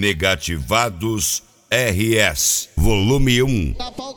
Negativados RS, volume 1.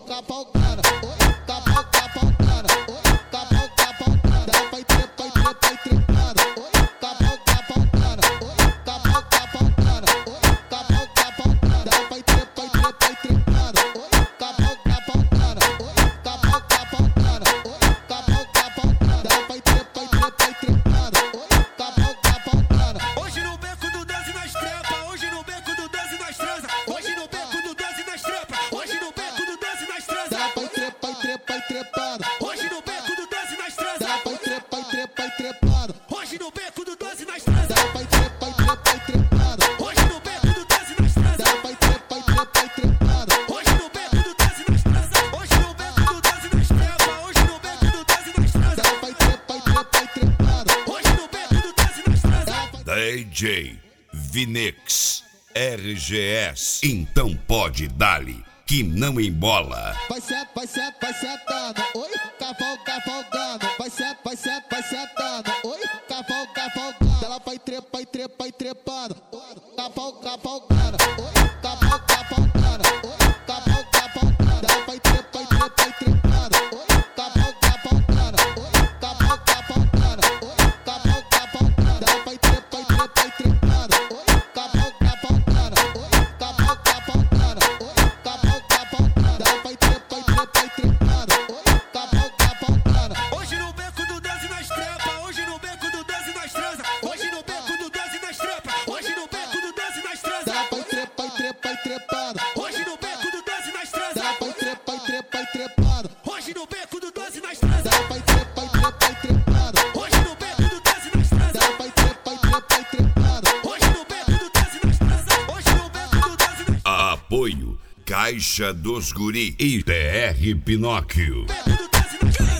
DJ Vinix RGS, então pode dar-lhe que não embola. Vai sentando, oi, cavalgando. Vai sentando, oi, cavalgando. Ela vai trepando, cavalgando, oi, cavalgando, oi, cavalgando. Ela vai trepando, oi, cavalgando, oi, cavalgando, oi, cavalgando. Ela vai trepando, oi, cavalgando, oi, cavalgando, oi, cavalgando. Ela vai trepando, oi, cavalgando. Hoje no beco do 10 e nas trepa, hoje no beco do 10 e nas transa, hoje no beco do 10 e nas trepa, hoje no beco do 10 e nas transa. Ela vai trepando, hoje no beco do 10 e nas transa. ela vai trepando, Hoje no beco do 10 e nas transa. ela vai trepando, Hoje no beco do 10 e nas transa. ela vai trepando. Hoje no beco do 10 e nas transa. Hoje no beco do 10 e nas Apoio Caixa dos Guri e TR Pinóquio. beco do 10 e nas transa.